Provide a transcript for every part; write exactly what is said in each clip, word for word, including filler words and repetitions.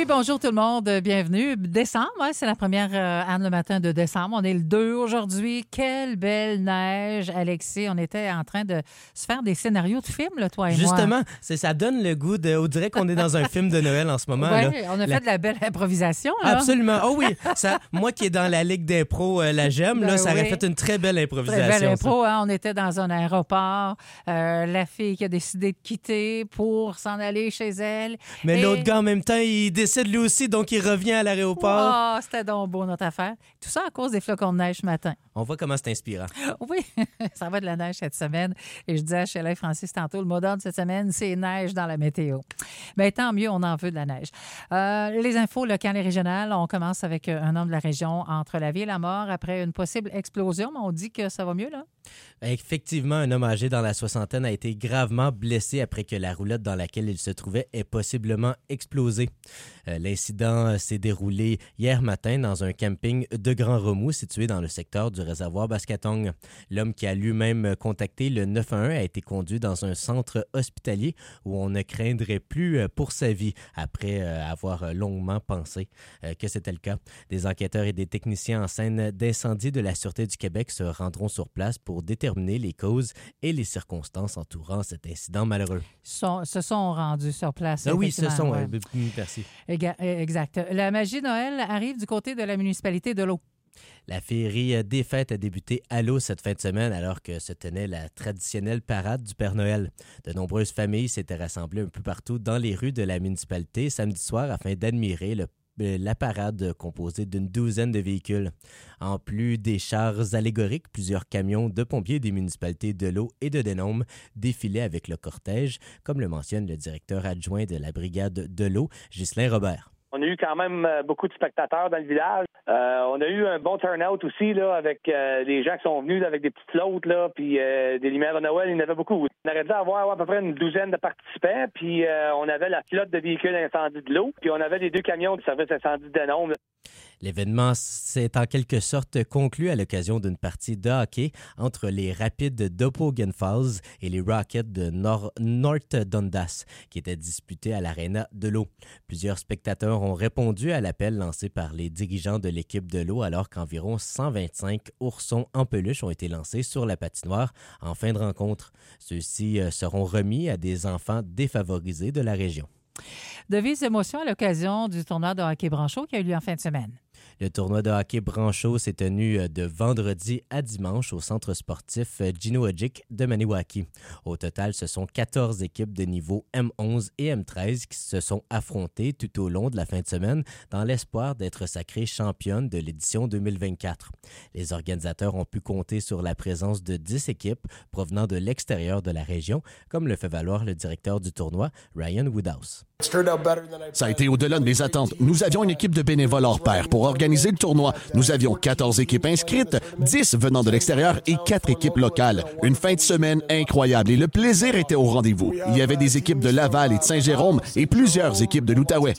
Oui, bonjour tout le monde, bienvenue. Décembre, hein, c'est la première euh, Anne le matin de décembre. On est le deux aujourd'hui. Quelle belle neige, Alexis. On était en train de se faire des scénarios de films, là, toi et Justement, moi. c'est, ça donne le goût de... On dirait qu'on est dans un film de Noël en ce moment. Oui, là. on a La... fait de la belle improvisation. Là. Absolument. Oh oui, ça, moi qui est dans la Ligue d'impro, euh, la j'aime, Ben là, ça oui. aurait fait une très belle improvisation. Très belle impro, hein? On était dans un aéroport. Euh, la fille qui a décidé de quitter pour s'en aller chez elle. Mais Et... l'autre gars, en même temps, il décide lui aussi, donc il revient à l'aéroport. Oh, c'était donc beau, notre affaire. Tout ça à cause des flocons de neige ce matin. On voit comment c'est inspirant. Oui, ça va de la neige cette semaine. Et je disais à Sheila et Francis tantôt, le mot d'ordre cette semaine, c'est neige dans la météo. Bien, tant mieux, on en veut de la neige. Euh, les infos locales et régionales, on commence avec un homme de la région entre la vie et la mort après une possible explosion. Mais on dit que ça va mieux, là? Effectivement, un homme âgé dans la soixantaine a été gravement blessé après que la roulotte dans laquelle il se trouvait ait possiblement explosé. Euh, l'incident s'est déroulé hier matin dans un camping de Grand Remous situé dans le secteur du réservoir Bascatong. L'homme qui a lui-même contacté le neuf un un a été conduit dans un centre hospitalier où on ne craindrait plus pour sa vie après avoir longuement pensé que c'était le cas. Des enquêteurs et des techniciens en scène d'incendie de la Sûreté du Québec se rendront sur place pour déterminer les causes et les circonstances entourant cet incident malheureux. Sont, se sont rendus sur place. Ah oui, ce sont. Ouais. Euh, merci. Exact. La magie de Noël arrive du côté de la municipalité de l'eau. La féerie des fêtes a débuté à l'eau cette fin de semaine alors que se tenait la traditionnelle parade du Père Noël. De nombreuses familles s'étaient rassemblées un peu partout dans les rues de la municipalité samedi soir afin d'admirer le la parade composée d'une douzaine de véhicules. En plus des chars allégoriques, plusieurs camions de pompiers des municipalités de l'eau et de Denôme défilaient avec le cortège, comme le mentionne le directeur adjoint de la brigade de l'eau, Ghislain Robert. On a eu quand même beaucoup de spectateurs dans le village. Euh, on a eu un bon turnout aussi là, avec euh, les gens qui sont venus là, avec des petites flottes, là, puis euh, des lumières de Noël, il y en avait beaucoup. On aurait dû avoir à peu près une douzaine de participants, puis euh, on avait la flotte de véhicules incendie de l'eau, puis on avait les deux camions du service incendie de Denôme. Là. L'événement s'est en quelque sorte conclu à l'occasion d'une partie de hockey entre les Rapides d'Opogan Falls et les Rockets de Nor- North Dundas, qui étaient disputés à l'Arena de l'eau. Plusieurs spectateurs ont répondu à l'appel lancé par les dirigeants de l'équipe de l'eau alors qu'environ cent vingt-cinq oursons en peluche ont été lancés sur la patinoire en fin de rencontre. Ceux-ci seront remis à des enfants défavorisés de la région. De vives émotions à l'occasion du tournoi de hockey Branchot qui a eu lieu en fin de semaine. Le tournoi de hockey Branchot s'est tenu de vendredi à dimanche au centre sportif Gino Odjick de Maniwaki. Au total, ce sont quatorze équipes de niveau M onze et M treize qui se sont affrontées tout au long de la fin de semaine dans l'espoir d'être sacrées championnes de l'édition deux mille vingt-quatre. Les organisateurs ont pu compter sur la présence de dix équipes provenant de l'extérieur de la région, comme le fait valoir le directeur du tournoi, Ryan Woodhouse. Ça a été au-delà de mes attentes. Nous avions une équipe de bénévoles hors pair pour organiser le tournoi. Nous avions quatorze équipes inscrites, dix venant de l'extérieur et quatre équipes locales. Une fin de semaine incroyable et le plaisir était au rendez-vous. Il y avait des équipes de Laval et de Saint-Jérôme et plusieurs équipes de l'Outaouais.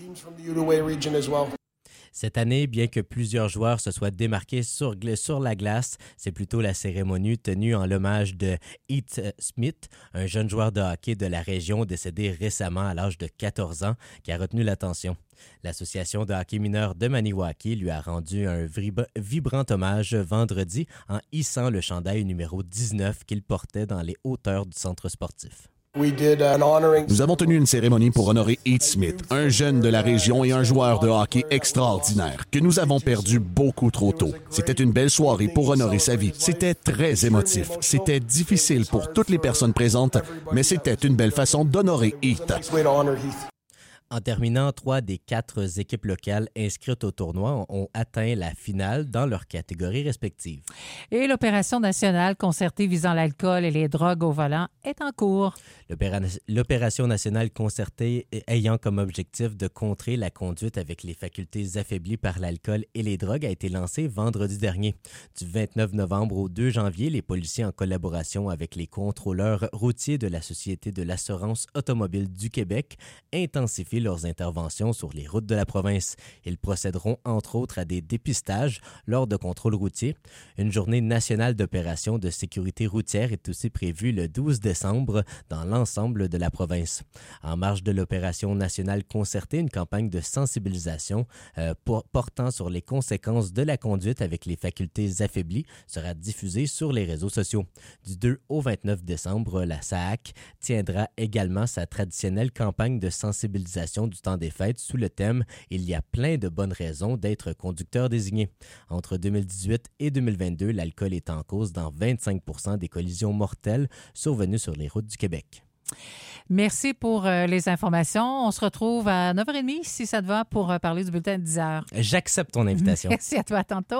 Cette année, bien que plusieurs joueurs se soient démarqués sur, sur la glace, c'est plutôt la cérémonie tenue en l'hommage de Heath Smith, un jeune joueur de hockey de la région décédé récemment à l'âge de quatorze ans, qui a retenu l'attention. L'Association de hockey mineur de Maniwaki lui a rendu un vib- vibrant hommage vendredi en hissant le chandail numéro dix-neuf qu'il portait dans les hauteurs du centre sportif. Nous avons tenu une cérémonie pour honorer Heath Smith, un jeune de la région et un joueur de hockey extraordinaire que nous avons perdu beaucoup trop tôt. C'était une belle soirée pour honorer sa vie. C'était très émotif. C'était difficile pour toutes les personnes présentes, mais c'était une belle façon d'honorer Heath. En terminant, trois des quatre équipes locales inscrites au tournoi ont atteint la finale dans leurs catégories respectives. Et l'opération nationale concertée visant l'alcool et les drogues au volant est en cours. L'opéra- L'opération nationale concertée ayant comme objectif de contrer la conduite avec les facultés affaiblies par l'alcool et les drogues a été lancée vendredi dernier. Du vingt-neuf novembre au deux janvier, les policiers en collaboration avec les contrôleurs routiers de la Société de l'assurance automobile du Québec intensifient leurs interventions sur les routes de la province. Ils procéderont entre autres à des dépistages lors de contrôles routiers. Une journée nationale d'opération de sécurité routière est aussi prévue le douze décembre dans l'ensemble de la province. En marge de l'opération nationale concertée, une campagne de sensibilisation euh, pour, portant sur les conséquences de la conduite avec les facultés affaiblies sera diffusée sur les réseaux sociaux. Du deux au vingt-neuf décembre, la S A A C tiendra également sa traditionnelle campagne de sensibilisation du temps des fêtes sous le thème « Il y a plein de bonnes raisons d'être conducteur désigné ». Entre deux mille dix-huit et deux mille vingt-deux, l'alcool est en cause dans vingt-cinq pour cent des collisions mortelles survenues sur les routes du Québec. Merci pour euh, les informations. On se retrouve à neuf heures trente, si ça te va, pour euh, parler du bulletin de dix heures. J'accepte ton invitation. Merci à toi, à tantôt.